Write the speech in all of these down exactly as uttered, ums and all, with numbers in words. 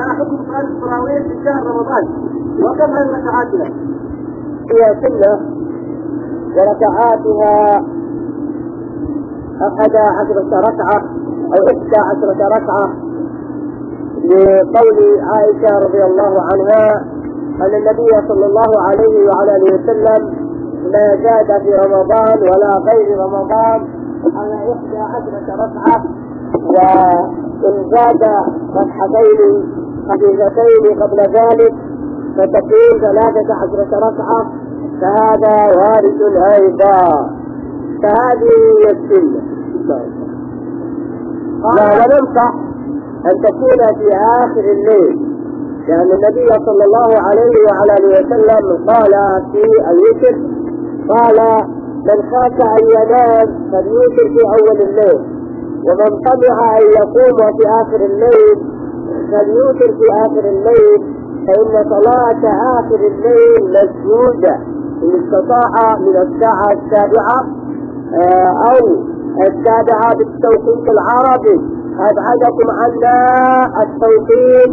حكم صلاة التراويح في شهر رمضان وكم عن ركعاتها؟ هي سنة وركعاتها أحد عشرة ركعة أو إحدى عشرة ركعة، لقول عائشة رضي الله عنها أن النبي صلى الله عليه وعلى آله وسلم لا زاد في رمضان ولا غير رمضان على إحدى عشرة ركعة، وإن زاد ركعتين خفيفتين قبل ذلك فتكون ثلاثة عشرة ركعة، فهذا وارد أيضا. فهذه هي السنة. لا ننصح أن تكون في آخر الليل، لأن النبي صلى الله عليه وعلى آله وسلم قال في الوتر، قال من خاف أن ينام فليوتر في أول الليل، ومن طمع أن يقوم في آخر الليل فليوتر في آخر الليل، فإن صلاة آخر الليل مسجودة إن استطاع من الساعة السابعة أو السابعة بالتوقيت العربي. أبعدكم عنا التوقيت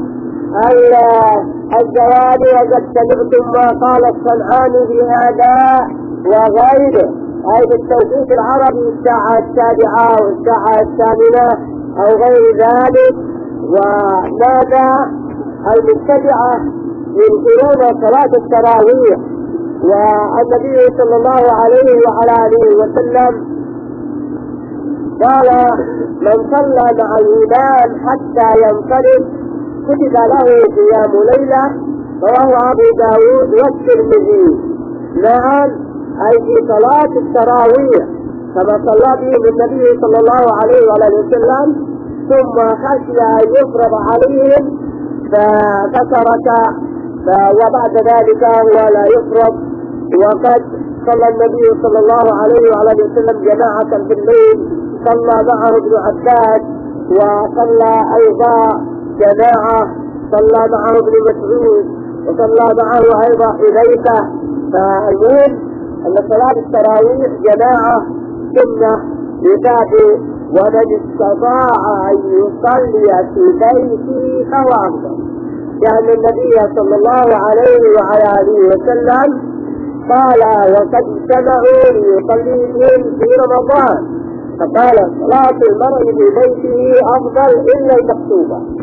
الزوال، وقد سمعتم ما قال الصنعاني في هذا وغيره، أي بالتوقيت العربي الساعة السابعة أو الساعة الثامنة أو غير ذلك. وماذا المبتدعة ينكرون صلاة التراويح، والنبي صلى الله عليه وعلى آله وسلم قال من صلى مع الإمام حتى ينفرد كتب له قيام ليلة، رواه أبو داود والترمذي. نعم، أي في صلاة التراويح كما صلى بهم النبي صلى الله عليه وعلى آله وسلم، ثم خشي أن يفرض عليهم فترك، وبعد ذلك هو لا يفرض. وقد صلى النبي صلى الله عليه وعلى آله وسلم جماعة في الليل، صلى معه ابن عباس، وصلى أيضا جماعة صلى معه ابن مسعود، وصلى معه أيضا حذيفة. فالمهم أن صلاة التراويح جماعة سنة لذاته، ومن استطاع أن يصلي في بيته فهو أفضل، لأن النبي صلى الله عليه وعلى آله وسلم قال وقد اجتمعوا ليصلي بهم في رمضان، فقال صلاة المرء في بيته أفضل إلا المكتوبة.